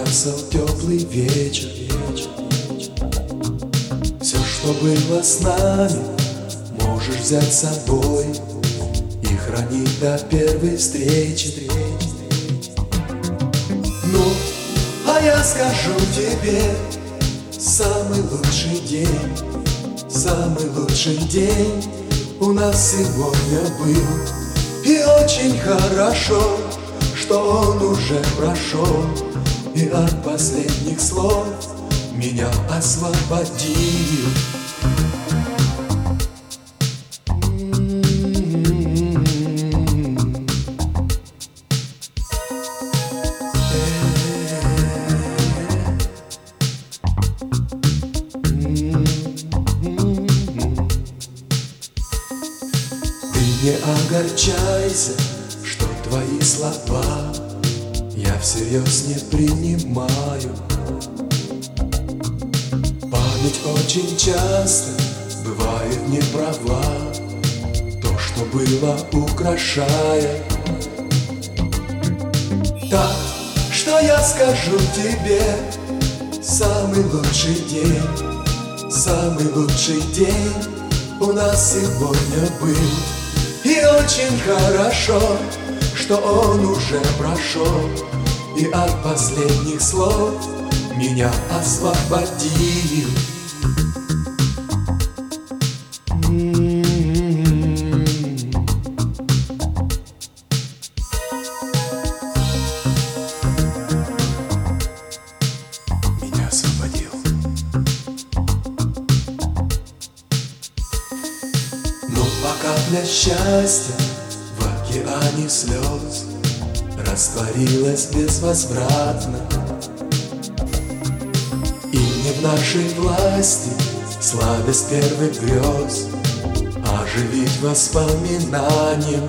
поднялся теплый вечер. Все, что было с нами, можешь взять с собой и хранить до первой встречи. Ну, а я скажу тебе, самый лучший день, самый лучший день у нас сегодня был. И очень хорошо, что он уже прошел, и от последних слов меня освободил. Ты не огорчайся, что твои слова я всерьез не принимаю. Память очень часто бывает неправа, то, что было, украшая. Так, что я скажу тебе, самый лучший день, самый лучший день у нас сегодня был. И очень хорошо, что он уже прошел, и от последних слов меня освободил. Меня освободил. Ну, а капля счастья в океане слез растворилась безвозвратно, и не в нашей власти сладость первых грез оживить воспоминанием.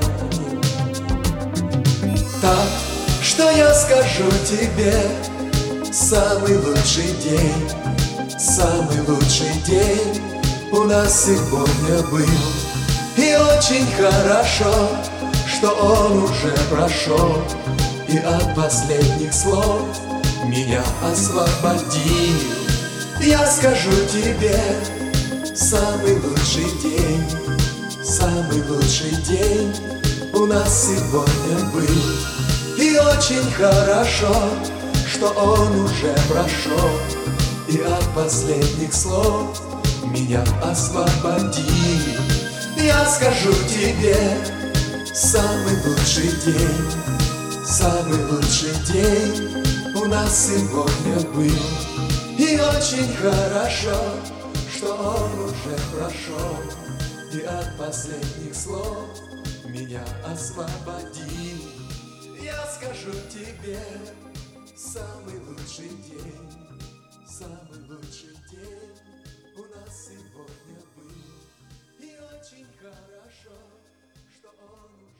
Так, что я скажу тебе, самый лучший день, самый лучший день у нас сегодня был. И очень хорошо, что он уже прошел, и от последних слов меня освободил. Я скажу тебе, самый лучший день, самый лучший день у нас сегодня был. И очень хорошо, что он уже прошел, и от последних слов меня освободил. Я скажу тебе, самый лучший день, самый лучший день у нас сегодня был. И очень хорошо, что он уже прошел, и от последних слов меня освободил. Я скажу тебе, самый лучший день, самый лучший день у нас сегодня был. И очень хорошо, что он